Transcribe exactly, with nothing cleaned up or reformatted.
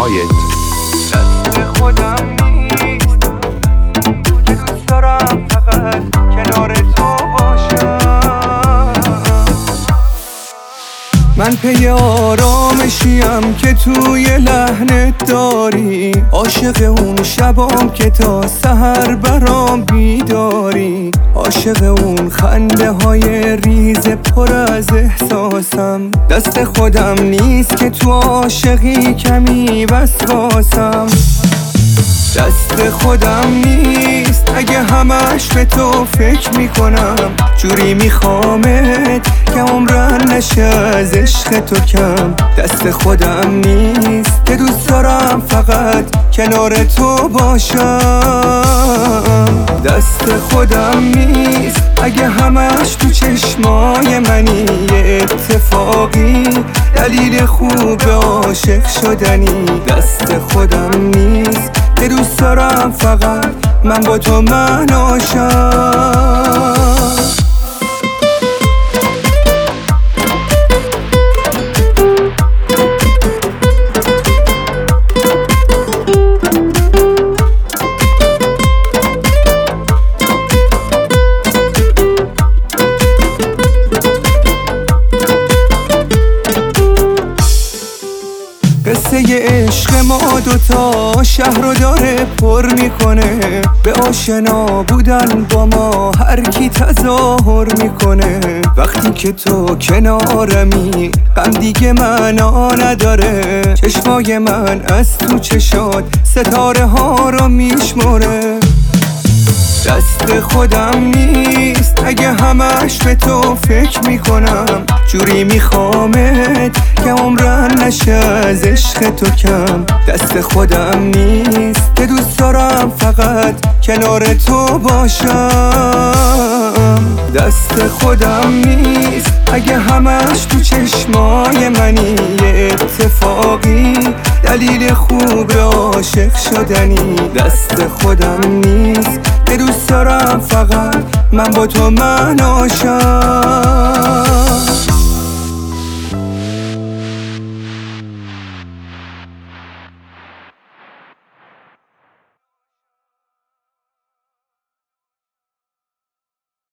هایت. دست خودم نیست که دوست دارم فقط کنار تو باشم. من پی آرامشیم که توی لحنت داری، عاشق اون شبام که تا سحر برام بیداری، عاشق اون خنده های ریز پر از احساسم. دست خودم نیست که تو عاشقی کمی وسواسم. دست خودم نیست اگه همش به تو فکر میکنم، جوری میخوامت که عمرن نشه از عشق تو کم. دست خودم نیست که دوست دارم فقط کنار تو باشم. دست خودم نیست اگه همش تو چشمای منی یه اتفاقی دلیل خوب عاشق شدنی. دست خودم نیست که دوست دارم فقط من با تو مناشم. قصه عشق ما دوتا شهر رو داره پر میکنه، به آشنا بودن با ما هر کی تظاهر میکنه. وقتی که تو کنارمی غم دیگه معنا نداره، چشمای من از تو چشات ستاره ها رو میشمره. دست خودم نیست اگه همش به تو فکر میکنم، جوری میخوامت که عمرن نشه از عشق تو کم. دست خودم نیست که دوست دارم فقط کنار تو باشم. دست خودم نیست اگه همش تو چشمای منی یه اتفاقی دلیل خوب عاشق شدنی. دست خودم نیست که دوست دارم فقط من با تو مناشم.